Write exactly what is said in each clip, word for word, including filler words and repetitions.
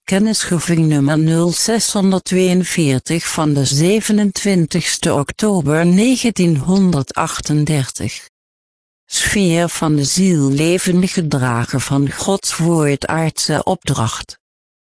Kennisgeving nummer nul zeshonderdtweeënveertig van de zevenentwintigste oktober negentienhonderdachtendertig. Sfeer van de ziel, levendige drager van Gods woord, aardse opdracht.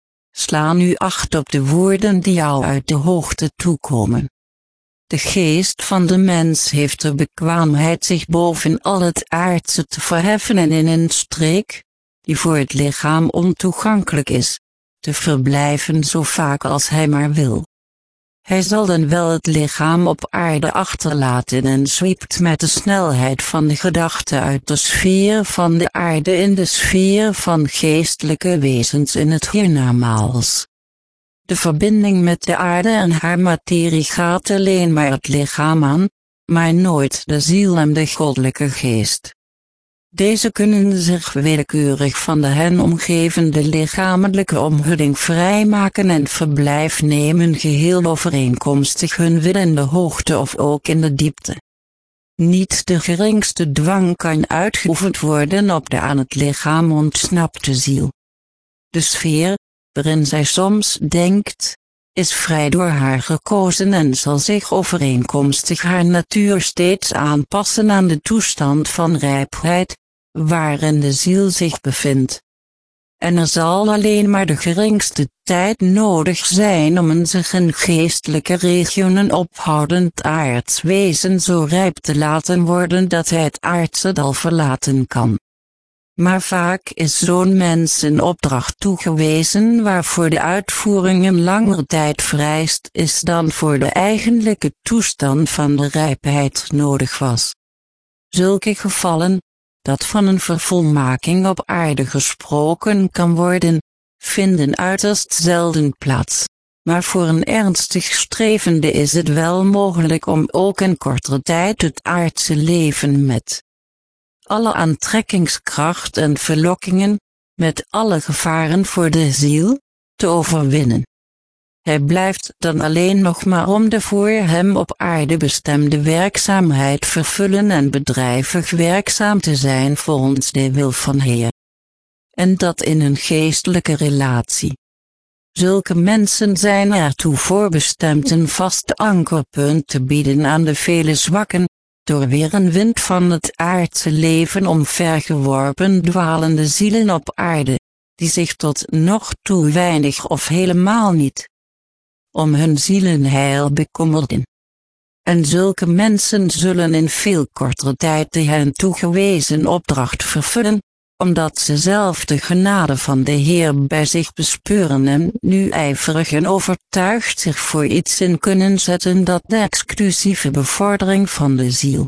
Sla nu acht op de woorden die jou uit de hoogte toekomen. De geest van de mens heeft de bekwaamheid zich boven al het aardse te verheffen en in een streek, die voor het lichaam ontoegankelijk is, te verblijven zo vaak als hij maar wil. Hij zal dan wel het lichaam op aarde achterlaten en zwiept met de snelheid van de gedachte uit de sfeer van de aarde in de sfeer van geestelijke wezens in het hiernamaals. De verbinding met de aarde en haar materie gaat alleen maar het lichaam aan, maar nooit de ziel en de goddelijke geest. Deze kunnen zich willekeurig van de hen omgevende lichamelijke omhulling vrijmaken en verblijf nemen, geheel overeenkomstig hun wil in de hoogte of ook in de diepte. Niet de geringste dwang kan uitgeoefend worden op de aan het lichaam ontsnapte ziel. De sfeer, waarin zij soms denkt, is vrij door haar gekozen en zal zich overeenkomstig haar natuur steeds aanpassen aan de toestand van rijpheid, waarin de ziel zich bevindt. En er zal alleen maar de geringste tijd nodig zijn om een zich in geestelijke regionen ophoudend aards wezen zo rijp te laten worden dat hij het aardse dal verlaten kan. Maar vaak is zo'n mens een opdracht toegewezen waarvoor de uitvoering een langer tijd vereist is dan voor de eigenlijke toestand van de rijpheid nodig was. Zulke gevallen, dat van een vervolmaking op aarde gesproken kan worden, vinden uiterst zelden plaats, maar voor een ernstig strevende is het wel mogelijk om ook in kortere tijd het aardse leven met alle aantrekkingskracht en verlokkingen, met alle gevaren voor de ziel, te overwinnen. Hij blijft dan alleen nog maar om de voor hem op aarde bestemde werkzaamheid vervullen en bedrijvig werkzaam te zijn volgens de wil van Heer. En dat in een geestelijke relatie. Zulke mensen zijn ertoe voorbestemd een vast ankerpunt te bieden aan de vele zwakken, door weer een wind van het aardse leven omvergeworpen dwalende zielen op aarde, die zich tot nog toe weinig of helemaal niet om hun zielenheil bekommerden. En zulke mensen zullen in veel kortere tijd de hen toegewezen opdracht vervullen, omdat ze zelf de genade van de Heer bij zich bespeuren en nu ijverig en overtuigd zich voor iets in kunnen zetten dat de exclusieve bevordering van de ziel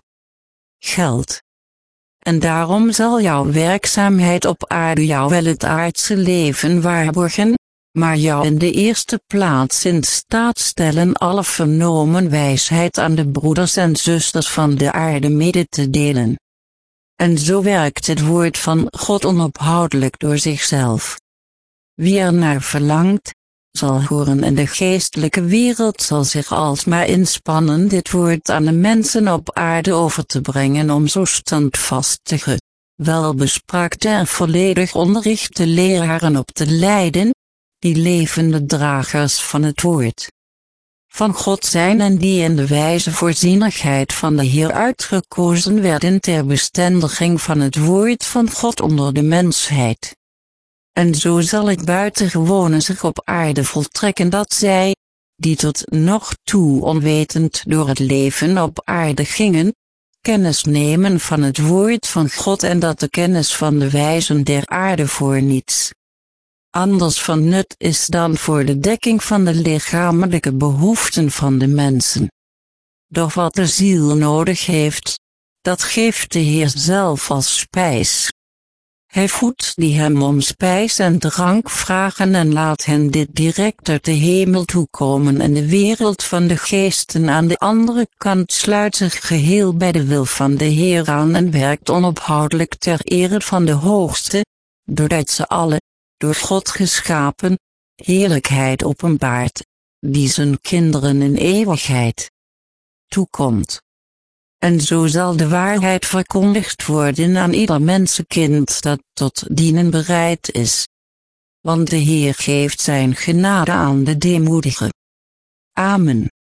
geldt. En daarom zal jouw werkzaamheid op aarde jou wel het aardse leven waarborgen, maar jou in de eerste plaats in staat stellen alle vernomen wijsheid aan de broeders en zusters van de aarde mede te delen. En zo werkt het woord van God onophoudelijk door zichzelf. Wie er naar verlangt, zal horen en de geestelijke wereld zal zich alsmaar inspannen dit woord aan de mensen op aarde over te brengen om zo standvastige, welbespraakte en volledig onderrichte leraren op te leiden, die levende dragers van het woord van God zijn en die in de wijze voorzienigheid van de Heer uitgekozen werden ter bestendiging van het woord van God onder de mensheid. En zo zal het buitengewone zich op aarde voltrekken dat zij, die tot nog toe onwetend door het leven op aarde gingen, kennis nemen van het woord van God en dat de kennis van de wijzen der aarde voor niets anders van nut is dan voor de dekking van de lichamelijke behoeften van de mensen. Doch wat de ziel nodig heeft, dat geeft de Heer zelf als spijs. Hij voedt die hem om spijs en drank vragen en laat hen dit direct uit de hemel toekomen en de wereld van de geesten aan de andere kant sluit zich geheel bij de wil van de Heer aan en werkt onophoudelijk ter ere van de Hoogste, doordat ze alle, door God geschapen, heerlijkheid openbaart, die zijn kinderen in eeuwigheid toekomt. En zo zal de waarheid verkondigd worden aan ieder mensenkind dat tot dienen bereid is. want de Heer geeft zijn genade aan de deemoedigen. Amen.